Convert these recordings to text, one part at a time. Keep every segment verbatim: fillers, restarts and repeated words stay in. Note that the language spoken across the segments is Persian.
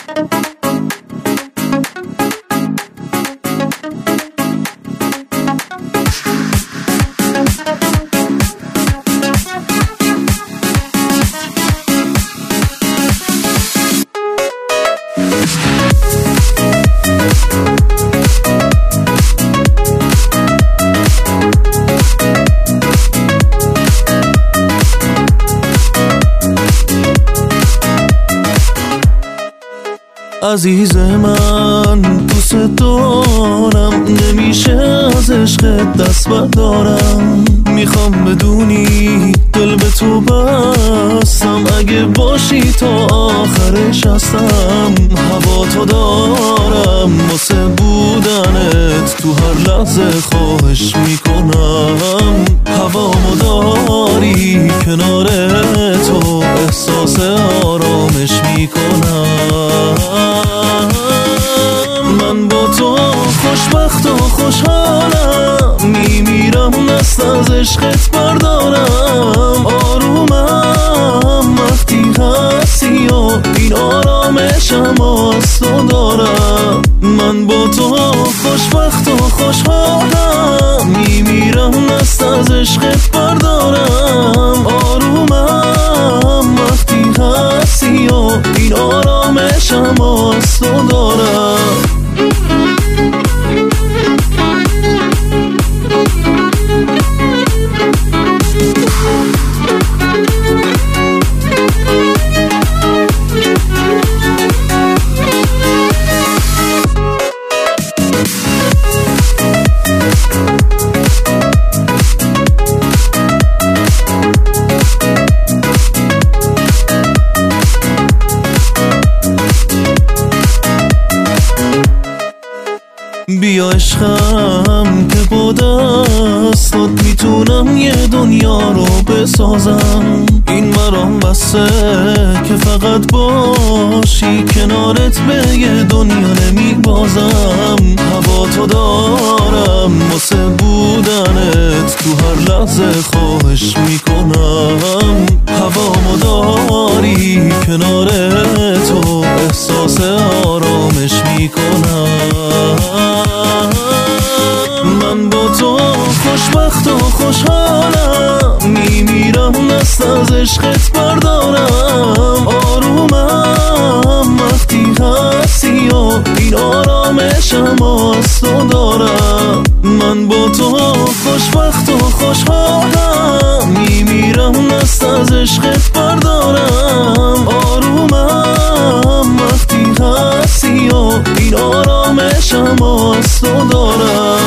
عزیز من دوست دارم، نمیشه از عشقت دست بردارم. میخوام بدونی دل به تو بستم، اگه باشی تا آخرش هستم. هوا تو دارم واسه بودنت، تو هر لحظه خواهش میکنم. هوامو داری کنار تو، احساس آرامش میکنم. من با تو خوشبخت و خوشحالم، میمیرم دست از عشقت بردارم. آرومم وقتی هستی و این آرامشم از تو دارم. من با تو خوشبخت و خوشحالم، میمیرم دست از عشقت بردارم. آرومم وقتی هستی و این آرامشم از تو دارم. بیا عشقم که با دستات میتونم یه دنیا رو بسازم. این برام بسه که فقط باشی کنارت، به یه دنیا نمیبازم. هوا تو دارم واسه بودنت، تو هر لحظه خواهش میکنم. هوامو داری کنار تو، احساس آرامش میکنم. من با تو خوشبخت و خوشحالم، میمیرم دست از عشقت بردارم. آرومم وقتی هستی و این آرامشم از تو دارم. من با تو خوشبخت و خوشحالم، میمیرم دست از عشقت بردارم. آرومم وقتی هستی و این آرامشم از تو دارم.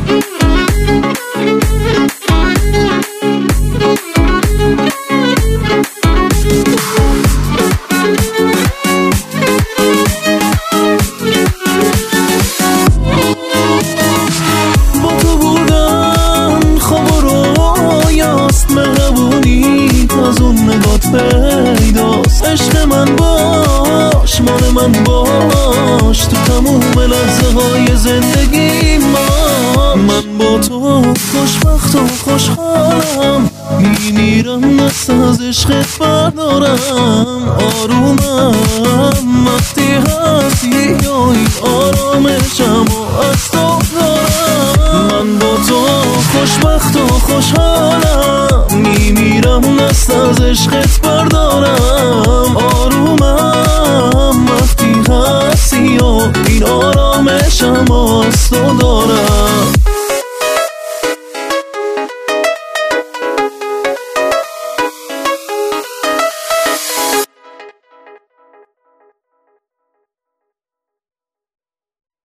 پیداست عشق من، باش مال من باش، تو تموم لحظه های زندگی ما. من با تو خوشبخت و خوشحالم، میمیرم دست از عشقت بردارم. آرومم وقتی هستی یا این آرامشم و از تو دارم. من با تو خوشبخت و خوشحالم، میمیرم دست از عشقت بردارم. آرومم وقتی هستی و این آرامشم از تو دارم.